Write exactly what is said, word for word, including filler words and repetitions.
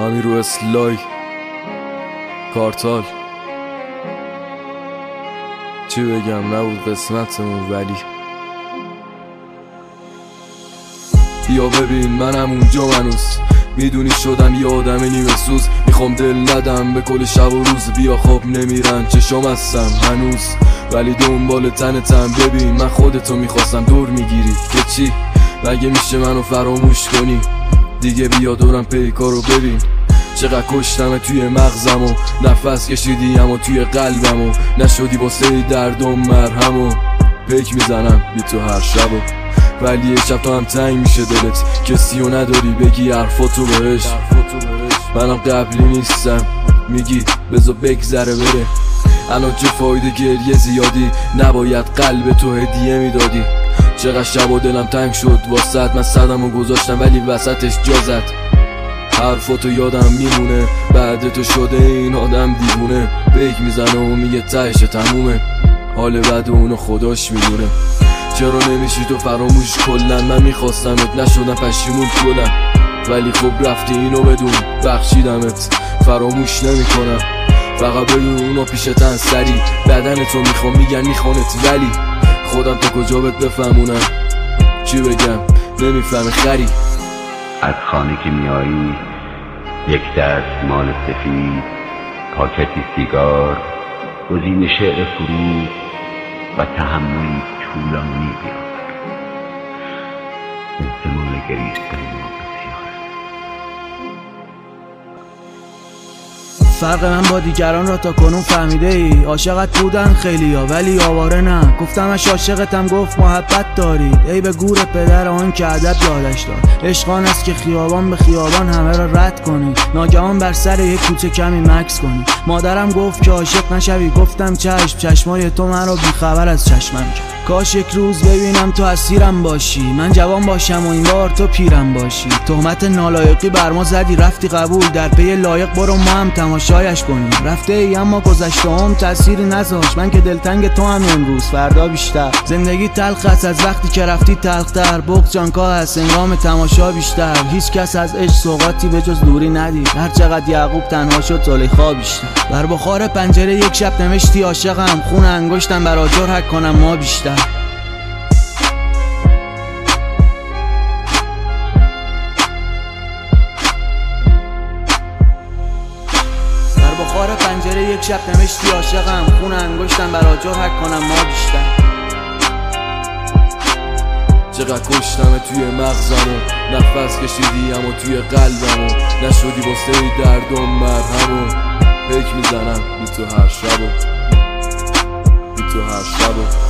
همین رو اسلای کارتال. چی بگم، نبود قسمتمون ولی بیا ببین منم اونجا منوس، میدونی شدم یه آدم نیمه سوز. میخوام دل ندم به کل شب و روز، بیا خواب نمیرن چشام هستم هنوز، ولی دنبال تنتم. ببین من خودتو میخواستم دور میگیری که چی، مگه میشه منو فراموش کنی دیگه؟ بیا دورم پیکارو ببین چقدر کشتم توی مغزم و نفس کشیدی اما توی قلبم و نشدی واسه دردم مرهم و پیک میزنم بی تو هر شب و ولی یه شب تو هم تنگ میشه دلت، کسی رو نداری بگی حرفاتو بهش. منم قبلی نیستم میگی بذار بگذره بره، الان چه فایده گریه زیادی، نباید قلب تو هدیه میدادی. چقدر شب و دلم تنگ شد واسط، من صدم و گذاشتم ولی وسطش جا زد. حرفاتو یادم میمونه، بعد تو شده این آدم دیوونه، بیک میزنه و میگه تهش تمومه، حال بعد اونو خداش میدونه. چرا نمیشی تو فراموش کلن؟ من میخواستمت نشدم پشیمون کلن، ولی خب رفتی اینو بدون بخشیدمت فراموش نمیکنم. فقط بدون اونو پیشتن سری بدن تو میخوام میگن میخوانت، ولی خودم تو کجا بهت بفهمونم چی بگم نمیفهمی خری. از خانه که میایی یک دست مال سفید، پاکتی سیگار، گزین شعر فرود و تحملی طولانی بیاد. احتمال گریستن ما بسیار. فرق من با دیگران را تا کنون فهمیده ای، عاشقت بودن خیلی ها ولی آواره نه. گفتمش عاشقتم گفت محبت دارید، ای به گور پدر آن که ادب یادش داد. عشقان است که خیابان به خیابان همه را رد کنی، ناگهان بر سر یک کوچه کمی مکس کنی. مادرم گفت که عاشق نشوی، گفتم چشم، چشمای تو من رو بیخبر از چشمم کرد. کاش یک روز ببینم تو اسیرم باشی، من جوان باشم و این بار تو پیرم باشی. تهمت نالایقی بر ما زدی رفتی قبول، در پی لایق برو ما هم تماشایش کنیم. رفته ای اما گذشته هم تأثیری نذاشت، من که دلتنگ تو هم امروز فردا بیشتر. زندگی تلخ است از وقتی که رفتی تلختر، بغض جانکاه هست انگام تماشا بیشتر. هیچ کس از عشق سوغاتی به جز دوری ندید، هر چقدر یعقوب تنها شد زلیخا بیشتر. بر بخار پنجره یک شب نوشتی عاشقم، خون انگشتم بر آجر حک کنم ما بیشتر. بخار پنجره یک شب نوشتی عاشقم، خون انگشتم بر آجر حک کنم ما بیشتر. چقدر کشتم توی مغزم و نفس کشیدی اما توی قلبم و نشدی واسه دردم مرهم و پیک میزنم بی تو هر شب و بی تو هر شب و